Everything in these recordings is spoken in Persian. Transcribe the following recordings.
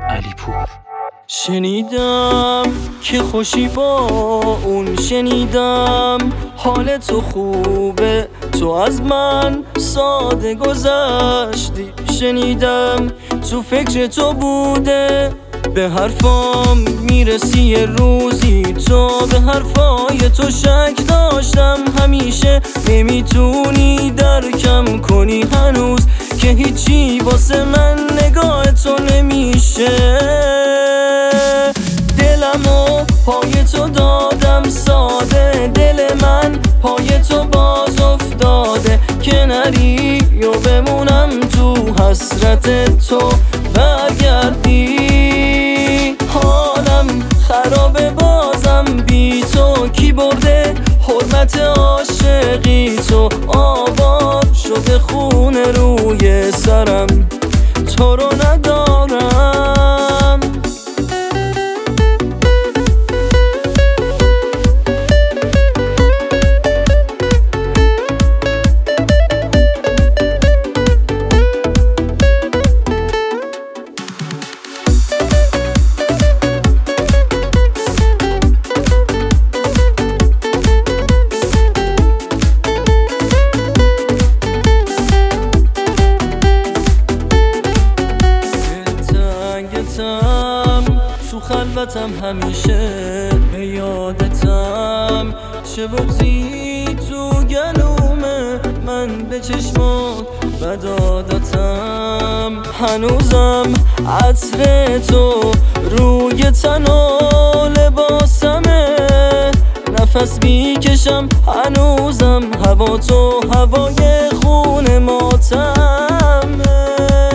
علی پور. شنیدم که خوشی با اون، شنیدم حال تو خوبه، تو از من ساده گذشتی، شنیدم تو فکر تو بوده، به حرفام میرسی یه روزی تو، به حرفای تو شک داشتم همیشه، نمیتونی درکم کنی هنوز که هیچی واسه من نگاه تو نمیشه. دلمو پای تو دادم ساده، دل من پای تو باز افتاده، که نری و بمونم تو حسرت تو برگردی. حالم خرابه بازم بی تو، کی برده حرمت عاشقی تو، آباد شده خون روی سرم، تو رو ندارم. تو خلوتم همیشه به یادتم، چه بغضی تو گلومه من به چشمات بدادتم، هنوزم عطر تو روی تن و لباسمه، نفس میکشم هنوزم هوا تو، هوای خون ماتمه.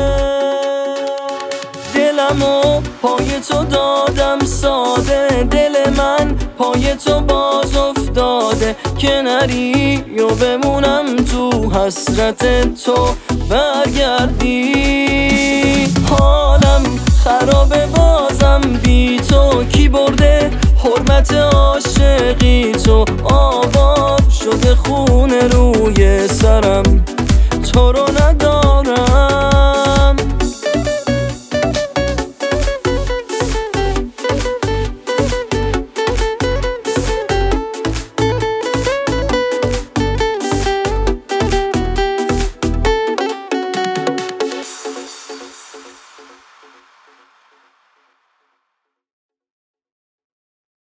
دلمو پای تو دادم ساده، دل من پای تو باز افتاده، که نری و بمونم تو حسرت تو برگردی. حالم خرابه بازم بی تو، کی برده حرمت